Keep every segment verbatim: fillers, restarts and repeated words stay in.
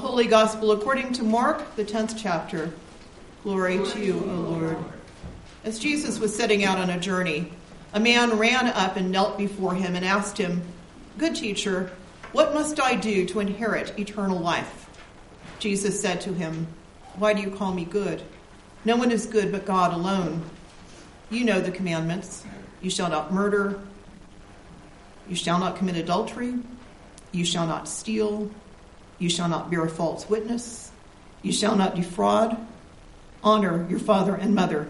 Holy Gospel according to Mark, the tenth chapter. Glory to you, O Lord. As Jesus was setting out on a journey, a man ran up and knelt before him and asked him, "Good teacher, what must I do to inherit eternal life?" Jesus said to him, "Why do you call me good? No one is good but God alone. You know the commandments. You shall not murder. You shall not commit adultery. You shall not steal. You shall not bear false witness. You shall not defraud. Honor your father and mother."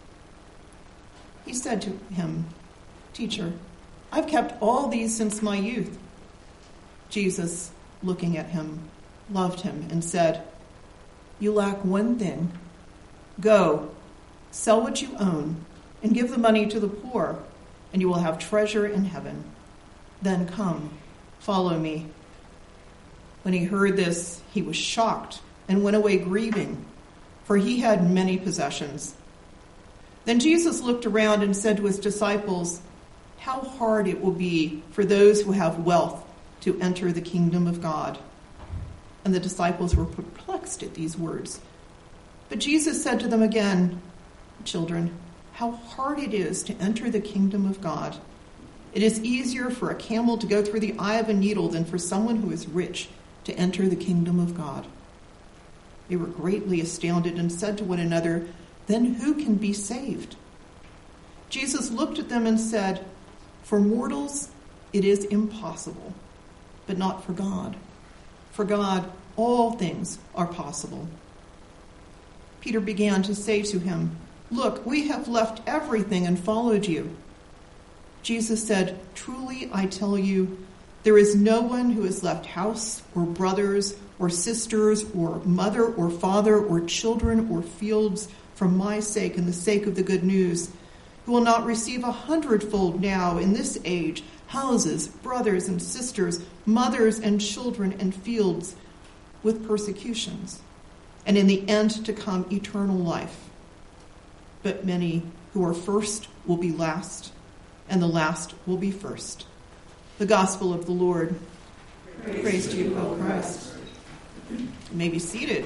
He said to him, "Teacher, I've kept all these since my youth." Jesus, looking at him, loved him and said, "You lack one thing. Go, sell what you own and give the money to the poor, and you will have treasure in heaven. Then come, follow me." When he heard this, he was shocked and went away grieving, for he had many possessions. Then Jesus looked around and said to his disciples, "How hard it will be for those who have wealth to enter the kingdom of God." And the disciples were perplexed at these words. But Jesus said to them again, "Children, how hard it is to enter the kingdom of God. It is easier for a camel to go through the eye of a needle than for someone who is rich to enter the kingdom of God." They were greatly astounded and said to one another, "Then who can be saved?" Jesus looked at them and said, "For mortals it is impossible, but not for God. For God all things are possible." Peter began to say to him, "Look, we have left everything and followed you." Jesus said, "Truly I tell you, there is no one who has left house or brothers or sisters or mother or father or children or fields for my sake and the sake of the good news, who will not receive a hundredfold now in this age, houses, brothers and sisters, mothers and children and fields, with persecutions, and in the end to come eternal life. But many who are first will be last, and the last will be first." The Gospel of the Lord. Praise, Praise to you, O Christ. You may be seated.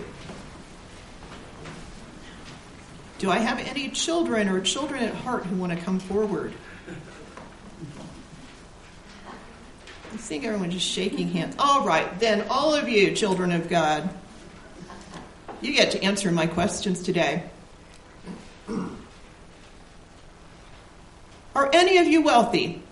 Do I have any children or children at heart who want to come forward? I think everyone just shaking hands. All right, then all of you, children of God, you get to answer my questions today. Are any of you wealthy?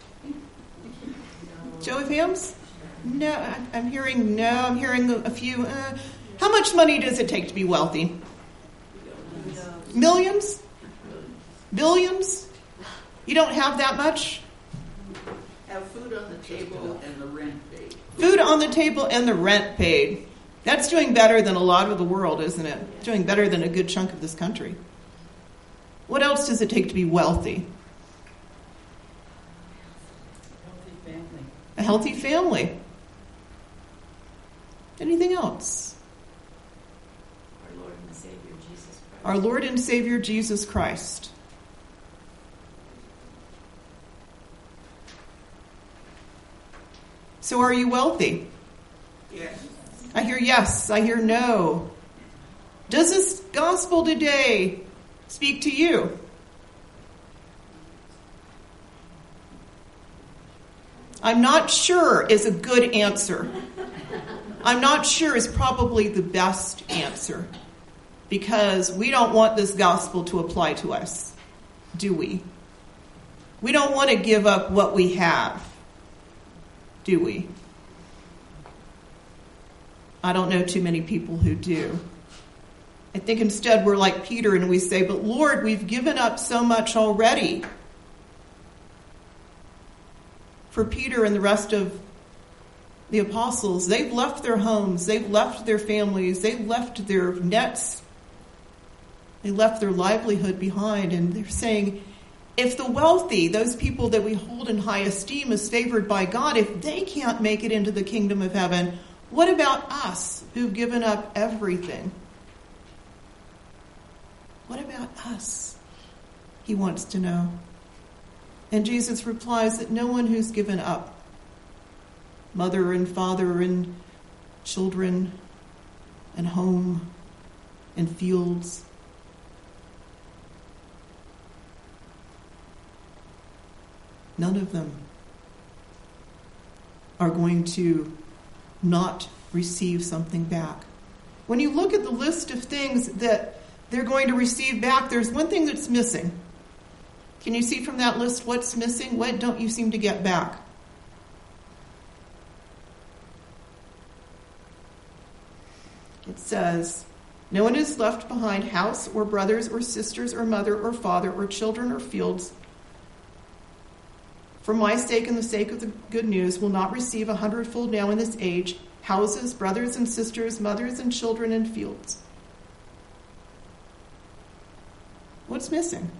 Show of hands? No, I'm hearing no. I'm hearing a few. Uh, how much money does it take to be wealthy? Millions? Billions? You don't have that much? Have food on the table and the rent paid. Food on the table and the rent paid. That's doing better than a lot of the world, isn't it? Doing better than a good chunk of this country. What else does it take to be wealthy? A healthy family. Anything else? Our Lord and Savior, Jesus Christ. Our Lord and Savior, Jesus Christ. So are you wealthy? Yes. I hear yes. I hear no. Does this gospel today speak to you? I'm not sure is a good answer. I'm not sure is probably the best answer, because we don't want this gospel to apply to us, do we? We don't want to give up what we have, do we? I don't know too many people who do. I think instead we're like Peter and we say, "But Lord, we've given up so much already." For Peter and the rest of the apostles, they've left their homes, they've left their families, they've left their nets, they left their livelihood behind, and they're saying, if the wealthy, those people that we hold in high esteem as favored by God, if they can't make it into the kingdom of heaven, what about us who've given up everything? What about us? He wants to know. And Jesus replies that no one who's given up mother and father and children and home and fields. None of them are going to not receive something back. When you look at the list of things that they're going to receive back, there's one thing that's missing. Can you see from that list what's missing? What don't you seem to get back? It says, no one is left behind house or brothers or sisters or mother or father or children or fields. For my sake and the sake of the good news will not receive a hundredfold now in this age, houses, brothers and sisters, mothers and children and fields. What's missing?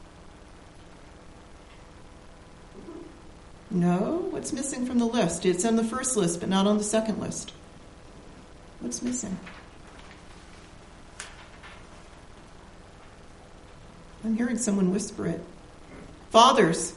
No, what's missing from the list? It's on the first list, but not on the second list. What's missing? I'm hearing someone whisper it. Fathers.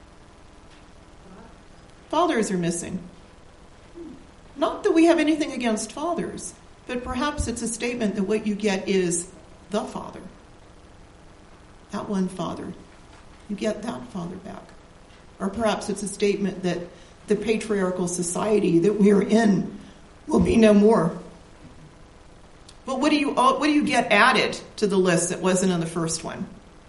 Fathers are missing. Not that we have anything against fathers, but perhaps it's a statement that what you get is the father. That one father. You get that father back. Or perhaps it's a statement that the patriarchal society that we're in will be no more. But what do you what do you get added to the list that wasn't on the first one?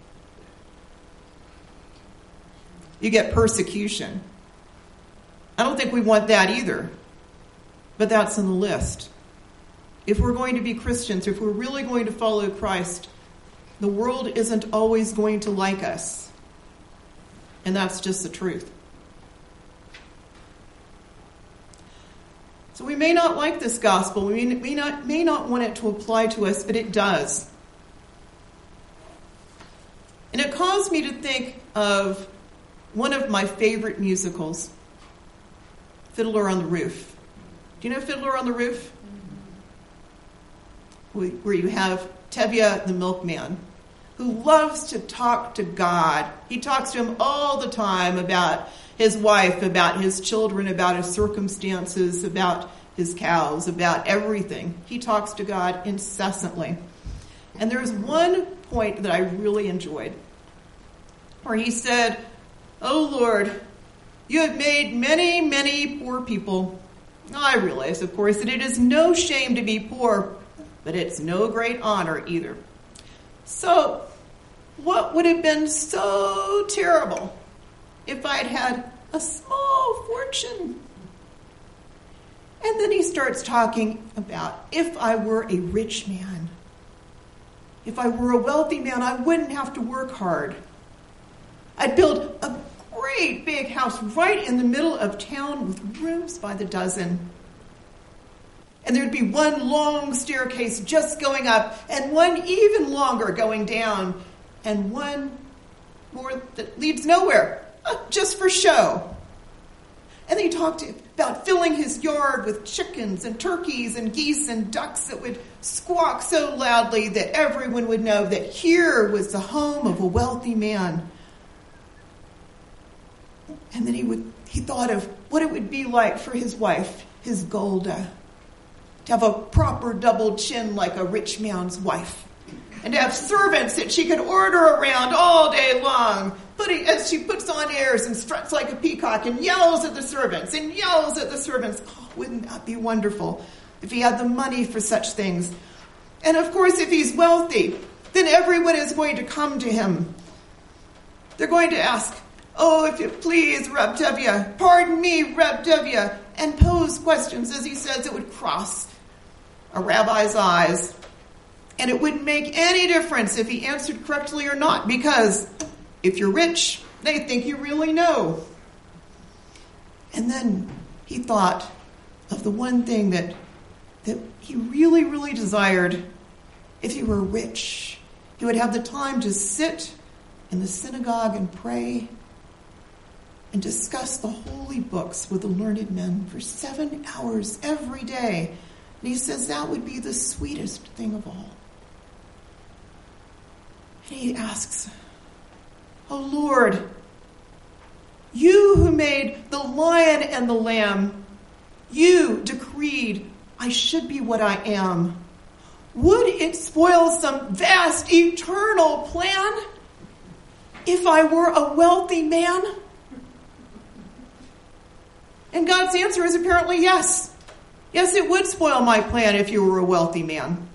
You get persecution. I don't think we want that either. But that's on the list. If we're going to be Christians, if we're really going to follow Christ, the world isn't always going to like us. And that's just the truth. So we may not like this gospel. We may not, may not want it to apply to us, but it does. And it caused me to think of one of my favorite musicals, Fiddler on the Roof. Do you know Fiddler on the Roof? Where you have Tevye the milkman, who loves to talk to God. He talks to him all the time about his wife, about his children, about his circumstances, about his cows, about everything. He talks to God incessantly. And there's one point that I really enjoyed, where he said, "Oh Lord, you have made many, many poor people. I realize, of course, that it is no shame to be poor, but it's no great honor either. So, what would have been so terrible if I'd had a small fortune?" And then he starts talking about, if I were a rich man, if I were a wealthy man, I wouldn't have to work hard. I'd build a great big house right in the middle of town with rooms by the dozen. And there'd be one long staircase just going up and one even longer going down and one more that leads nowhere, just for show. And then he talked about filling his yard with chickens and turkeys and geese and ducks that would squawk so loudly that everyone would know that here was the home of a wealthy man. And then he would he thought of what it would be like for his wife, his Golda, to have a proper double chin like a rich man's wife, and to have servants that she could order around all day long, putting, as she puts on airs and struts like a peacock and yells at the servants and yells at the servants. Oh, wouldn't that be wonderful if he had the money for such things? And of course, if he's wealthy, then everyone is going to come to him. They're going to ask, "Oh, if you please, Reb Tevye, pardon me, Reb Tevye," and pose questions, as he says, that would cross a rabbi's eyes. And it wouldn't make any difference if he answered correctly or not, because if you're rich, they think you really know. And then he thought of the one thing that, that he really, really desired. If he were rich, he would have the time to sit in the synagogue and pray and discuss the holy books with the learned men for seven hours every day. And he says that would be the sweetest thing of all. And he asks, "Oh Lord, you who made the lion and the lamb, you decreed I should be what I am. would it spoil some vast eternal plan if I were a wealthy man? And God's answer is apparently yes. Yes, it would spoil my plan if you were a wealthy man.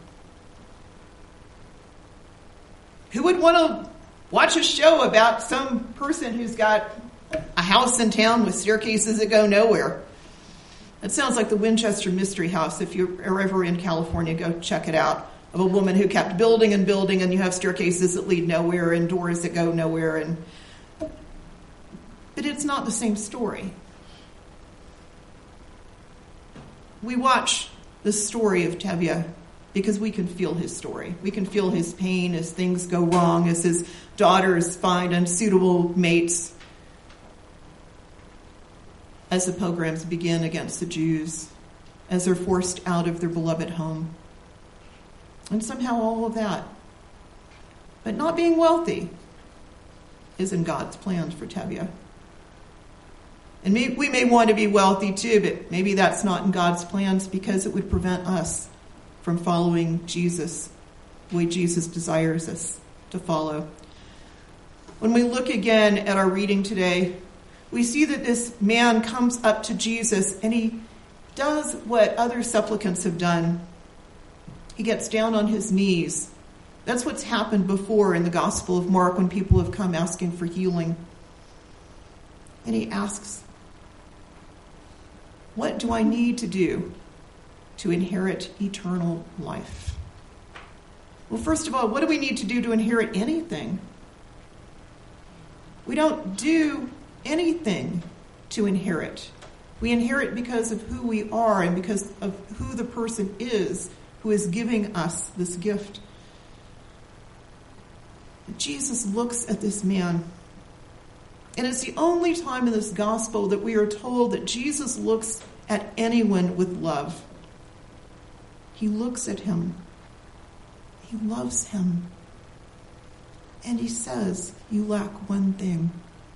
Who would want to watch a show about some person who's got a house in town with staircases that go nowhere? That sounds like the Winchester Mystery House. If you're ever in California, go check it out. Of a woman who kept building and building, and you have staircases that lead nowhere and doors that go nowhere. And but it's not the same story. We watch the story of Tevye because we can feel his story. We can feel his pain as things go wrong, as his daughters find unsuitable mates, as the pogroms begin against the Jews, as they're forced out of their beloved home. And somehow all of that, but not being wealthy, is in God's plans for Tevye. And may, we may want to be wealthy too, but maybe that's not in God's plans because it would prevent us from following Jesus the way Jesus desires us to follow. When we look again at our reading today, we see that this man comes up to Jesus and he does what other supplicants have done. He gets down on his knees. That's what's happened before in the Gospel of Mark when people have come asking for healing. And he asks, what do I need to do to inherit eternal life? Well, first of all, what do we need to do to inherit anything? We don't do anything to inherit. We inherit because of who we are and because of who the person is who is giving us this gift. Jesus looks at this man, and it's the only time in this gospel that we are told that Jesus looks at anyone with love. He looks at him. He loves him. And he says, you lack one thing.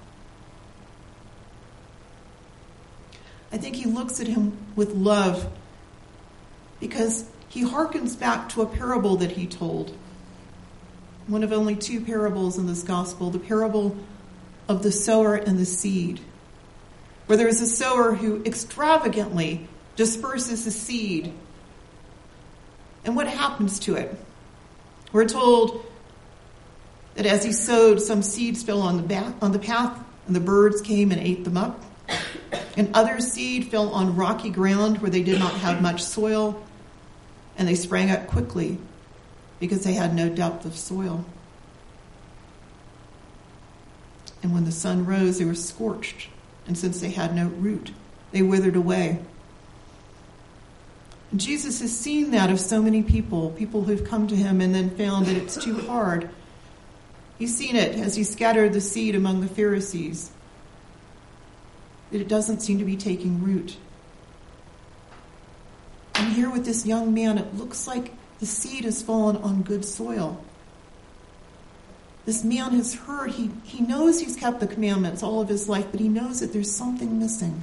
I think he looks at him with love because he harkens back to a parable that he told. One of only two parables in this gospel, the parable of the sower and the seed, where there is a sower who extravagantly disperses the seed. And what happens to it? We're told that as he sowed, some seeds fell on the, back, on the path, and the birds came and ate them up. And other seed fell on rocky ground where they did not have much soil, and they sprang up quickly because they had no depth of soil. And when the sun rose, they were scorched, and since they had no root, they withered away. And Jesus has seen that of so many people, people who've come to him and then found that it's too hard. He's seen it as he scattered the seed among the Pharisees, that it doesn't seem to be taking root. And here with this young man, it looks like the seed has fallen on good soil. This man has heard, he, he knows he's kept the commandments all of his life, but he knows that there's something missing.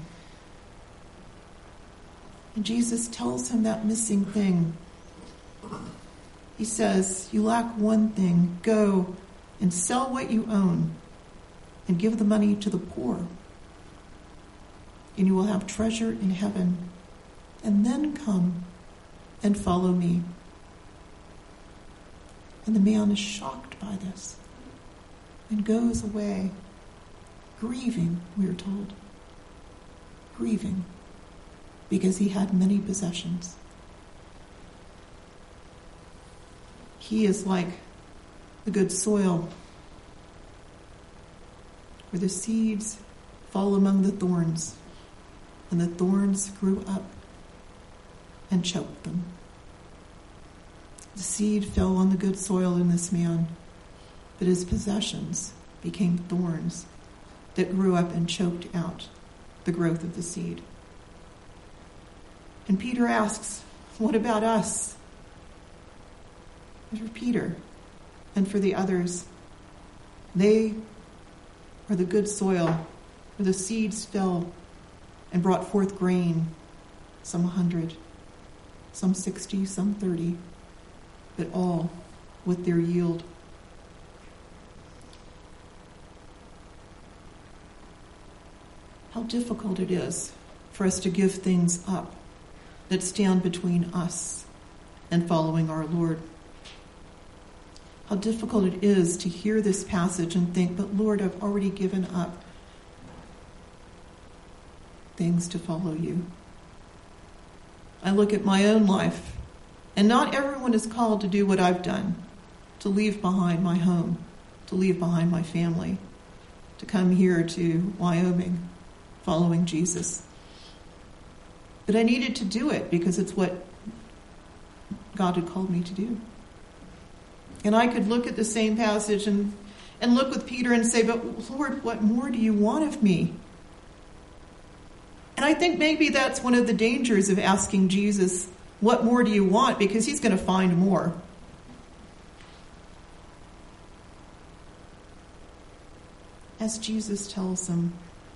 And Jesus tells him that missing thing. He says, you lack one thing. Go and sell what you own and give the money to the poor, and you will have treasure in heaven. And then come and follow me. And the man is shocked by this and goes away grieving, we are told. Grieving because he had many possessions. He is like the good soil where the seeds fall among the thorns, and the thorns grew up and choked them. The seed fell on the good soil in this man, but his possessions became thorns that grew up and choked out the growth of the seed. And Peter asks, what about us? And for Peter and for the others, they are the good soil where the seeds fell and brought forth grain, some a hundred, some sixty, some thirty. but all with their yield. How difficult it is for us to give things up that stand between us and following our Lord. How difficult it is to hear this passage and think, but Lord, I've already given up things to follow you. I look at my own life, and not everyone is called to do what I've done, to leave behind my home, to leave behind my family, to come here to Wyoming, following Jesus. But I needed to do it because it's what God had called me to do. And I could look at the same passage and, and look with Peter and say, but Lord, what more do you want of me? And I think maybe that's one of the dangers of asking Jesus, what more do you want? Because he's going to find more. As Jesus tells them,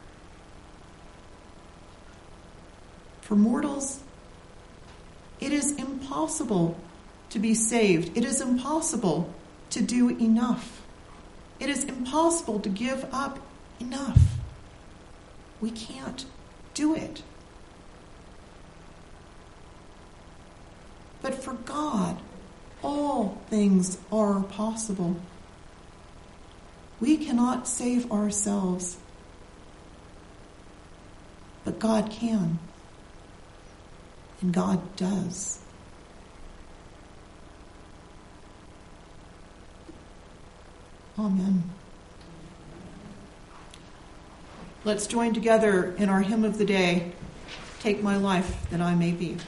for mortals, it is impossible to be saved. It is impossible to do enough. It is impossible to give up enough. We can't do it. But for God, all things are possible. We cannot save ourselves, but God can. And God does. Amen. Let's join together in our hymn of the day, Take My Life That I May Be.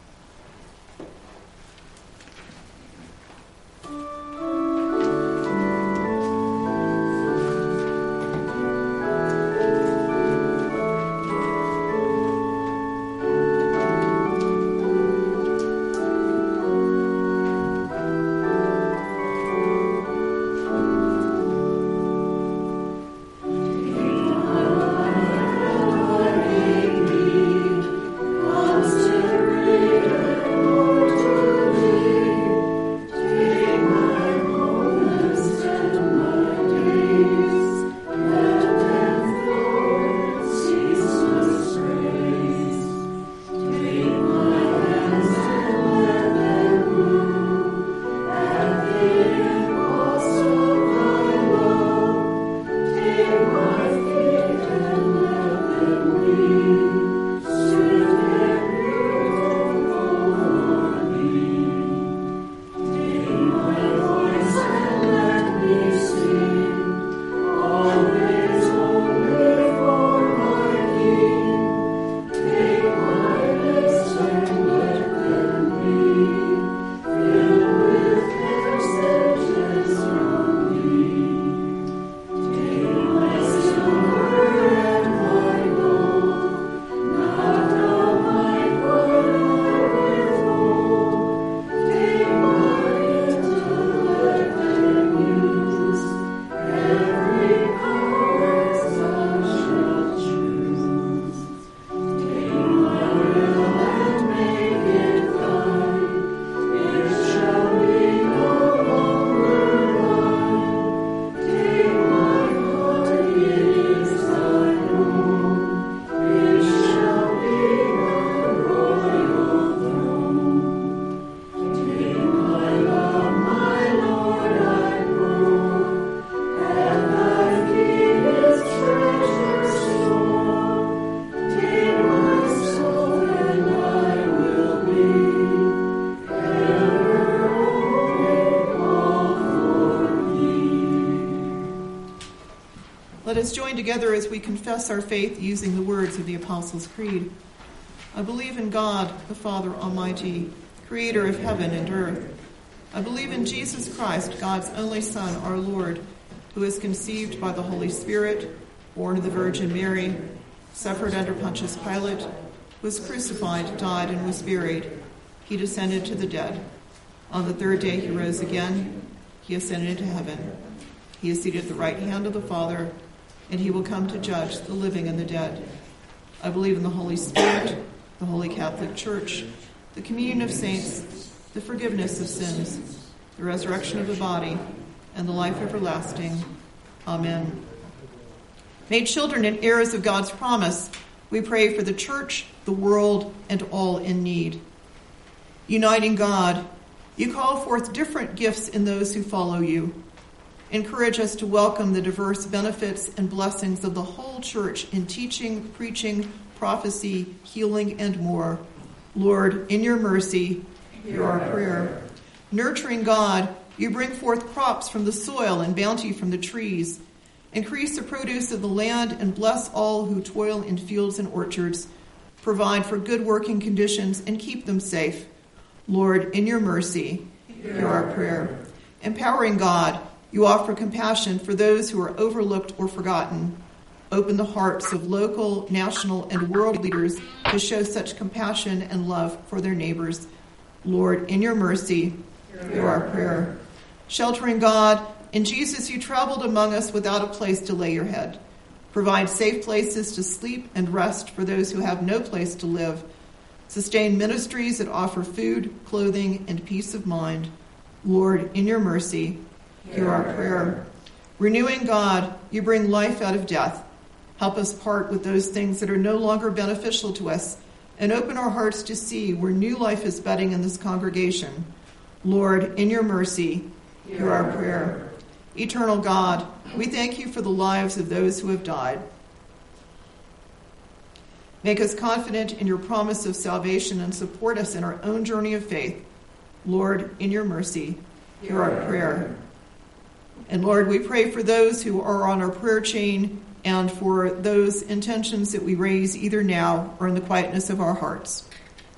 Let us join together as we confess our faith using the words of the Apostles' Creed. I believe in God, the Father Almighty, creator of heaven and earth. I believe in Jesus Christ, God's only Son, our Lord, who was conceived by the Holy Spirit, born of the Virgin Mary, suffered under Pontius Pilate, was crucified, died, and was buried. He descended to the dead. On the third day he rose again. He ascended into heaven. He is seated at the right hand of the Father, and he will come to judge the living and the dead. I believe in the Holy Spirit, the Holy Catholic Church, the communion of saints, the forgiveness of sins, the resurrection of the body, and the life everlasting. Amen. Made children and heirs of God's promise, we pray for the church, the world, and all in need. Uniting God, you call forth different gifts in those who follow you. Encourage us to welcome the diverse benefits and blessings of the whole church in teaching, preaching, prophecy, healing, and more. Lord, in your mercy, hear our prayer. Nurturing God, you bring forth crops from the soil and bounty from the trees. Increase the produce of the land and bless all who toil in fields and orchards. Provide for good working conditions and keep them safe. Lord, in your mercy, hear our prayer. Empowering God, you offer compassion for those who are overlooked or forgotten. Open the hearts of local, national, and world leaders to show such compassion and love for their neighbors. Lord, in your mercy, hear our prayer. Sheltering God, in Jesus you traveled among us without a place to lay your head. Provide safe places to sleep and rest for those who have no place to live. Sustain ministries that offer food, clothing, and peace of mind. Lord, in your mercy, hear our prayer. Renewing God, you bring life out of death. Help us part with those things that are no longer beneficial to us and open our hearts to see where new life is budding in this congregation. Lord, in your mercy, hear our prayer. Eternal God, we thank you for the lives of those who have died. Make us confident in your promise of salvation and support us in our own journey of faith. Lord, in your mercy, hear our prayer. And Lord, we pray for those who are on our prayer chain and for those intentions that we raise either now or in the quietness of our hearts.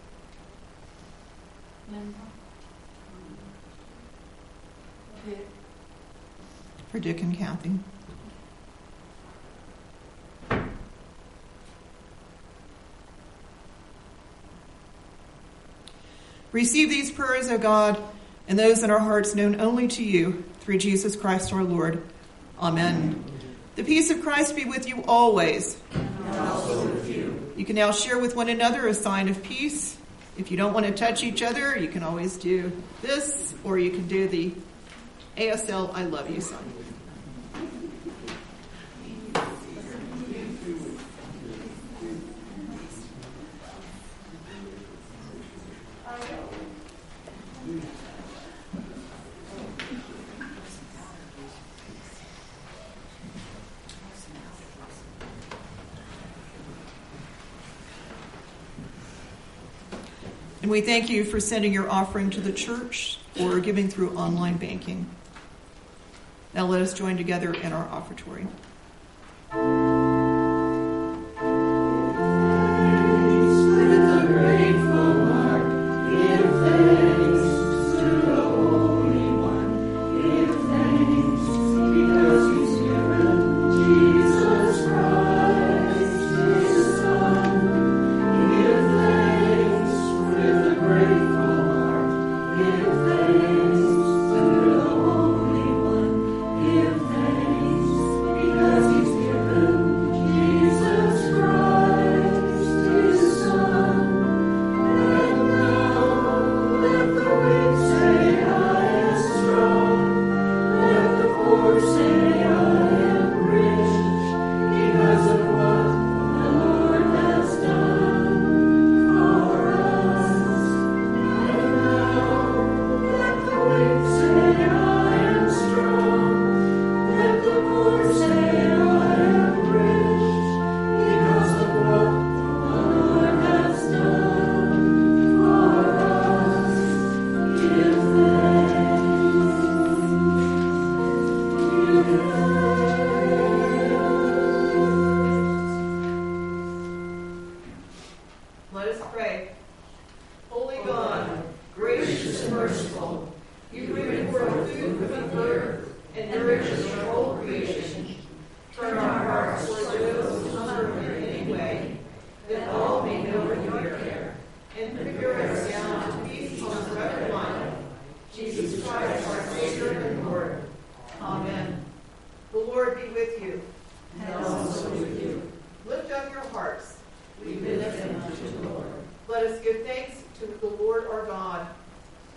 For Dick and Kathy. Receive these prayers, O God, and those in our hearts known only to you, through Jesus Christ our Lord. Amen. The peace of Christ be with you always. And also with you. You can now share with one another a sign of peace. If you don't want to touch each other, you can always do this, or you can do the A S L I love you sign. And we thank you for sending your offering to the church or giving through online banking. Now let us join together in our offertory.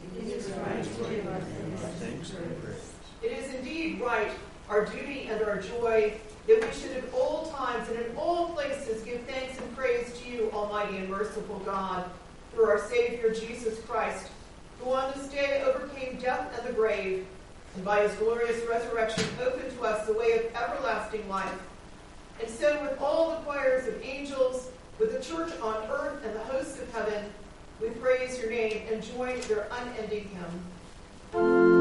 It is right to give our thanks and praise. It is indeed right, our duty and our joy, that we should at all times and in all places give thanks and praise to you, Almighty and merciful God, through our Savior Jesus Christ, who on this day overcame death and the grave, and by his glorious resurrection opened to us the way of everlasting life. And so with all the choirs of angels, with the church on earth and the hosts of heaven, we praise your name and join their unending hymn.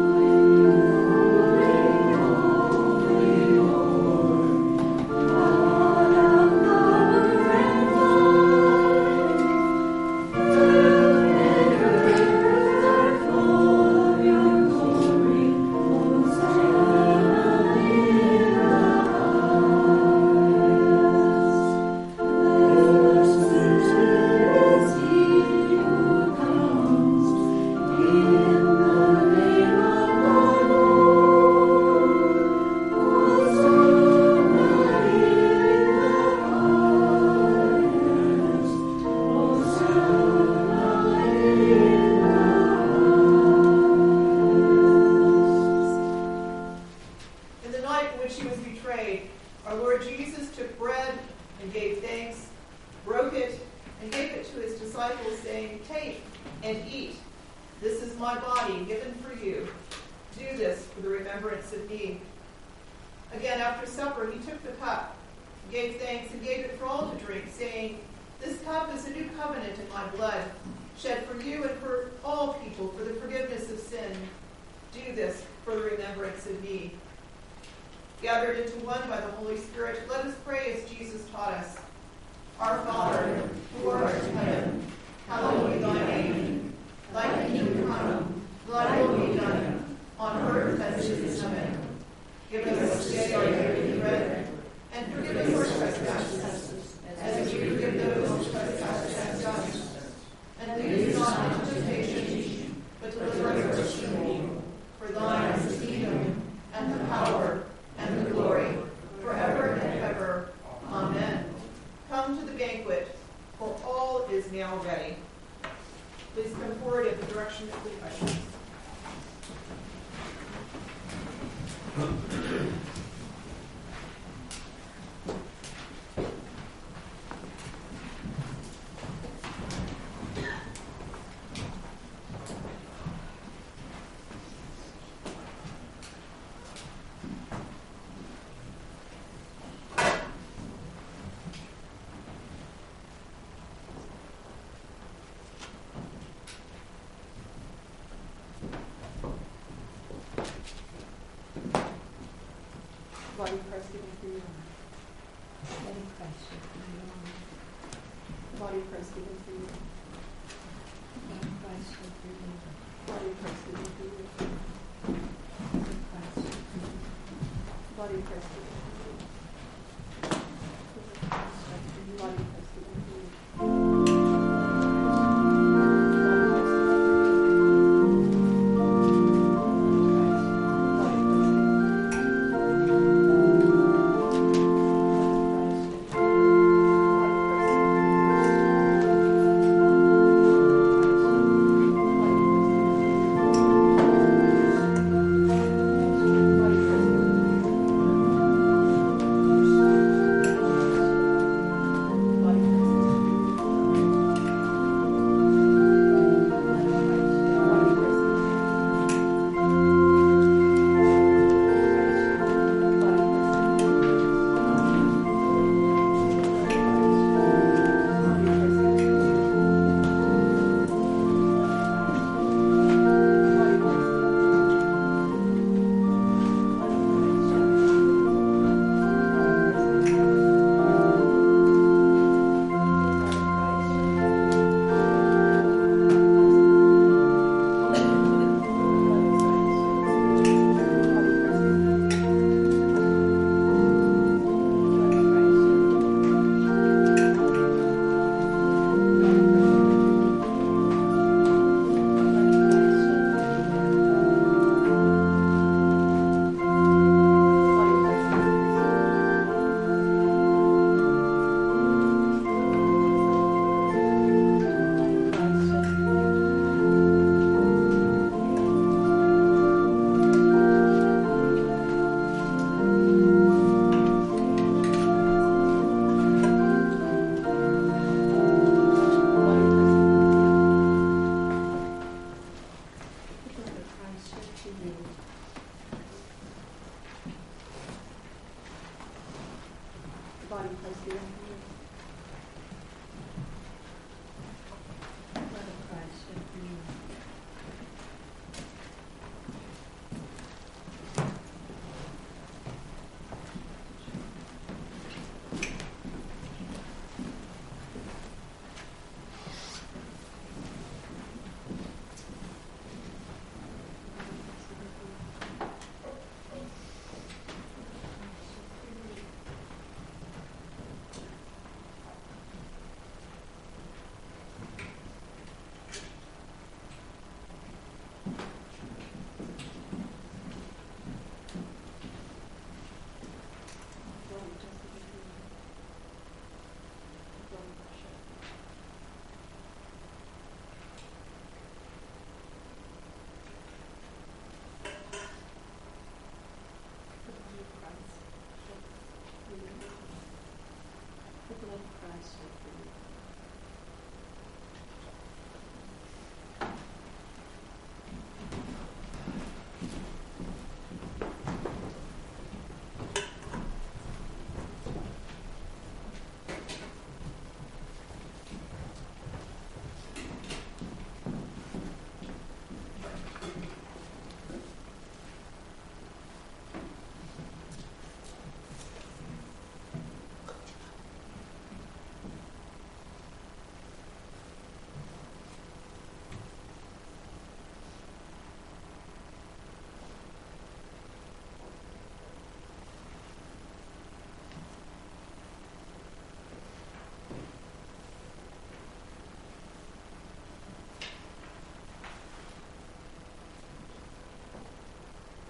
Gathered into one by the Holy Spirit, let us pray as Jesus taught us. Our Father, who art in heaven, hallowed be thy name. Thy kingdom come, thy will be done, on earth as it is in heaven. Give us this day our daily bread, and forgive us our trespasses, as we forgive those who trespass against us. And lead us not into temptation, but deliver us from evil. For thine is the kingdom, and the power, and the glory, forever and ever. Amen. Come to the banquet, for all is now ready. Please come forward in the direction of the ushers. Body press given for you. Body press given for you. Body press given for you. Body press given for you. Body press given for you. Body press given for you. Body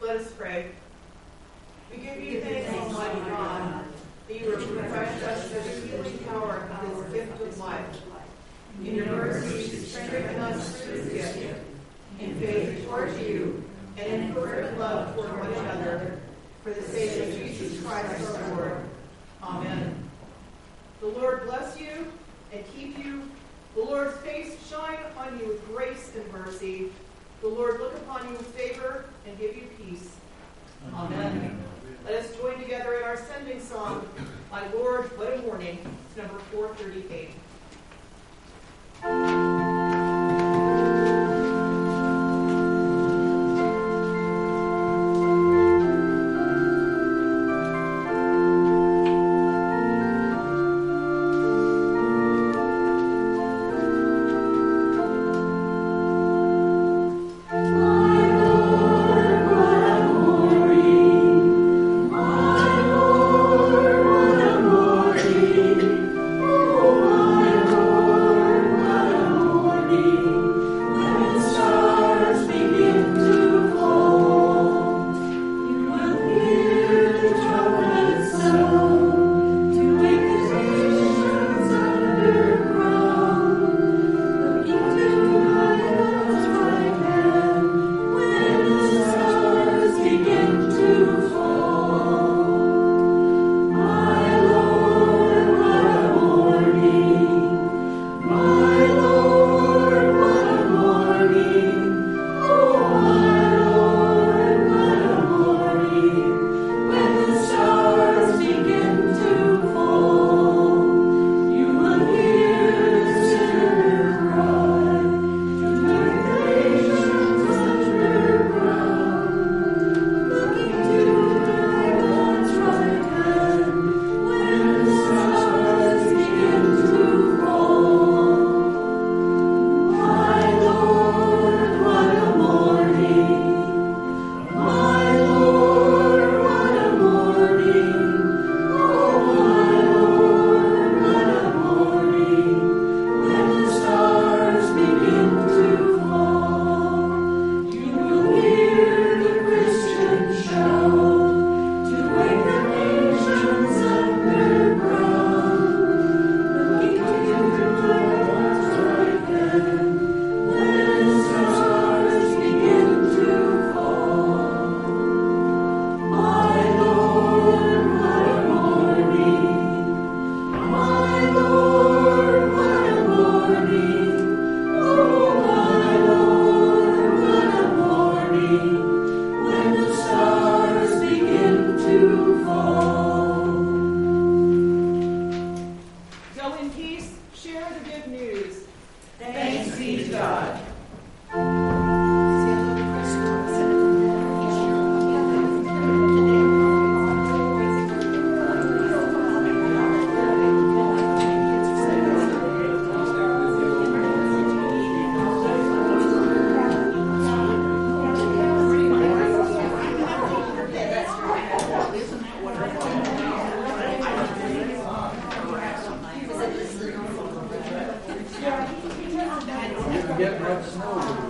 Let us pray. We give you thanks, Almighty God, that you have refreshed us with the healing power of this gift of life. In your mercy, strengthen us through this gift, in faith towards you, and in fervent love toward one another, for the sake of Jesus Christ our Lord. Amen. The Lord bless you and keep you. The Lord's face shine upon you with grace and mercy. The Lord look upon you with favor and give you peace. Amen. Let us join together in our sending song, My Lord, What a Morning. It's number four thirty-eight. Get much snow.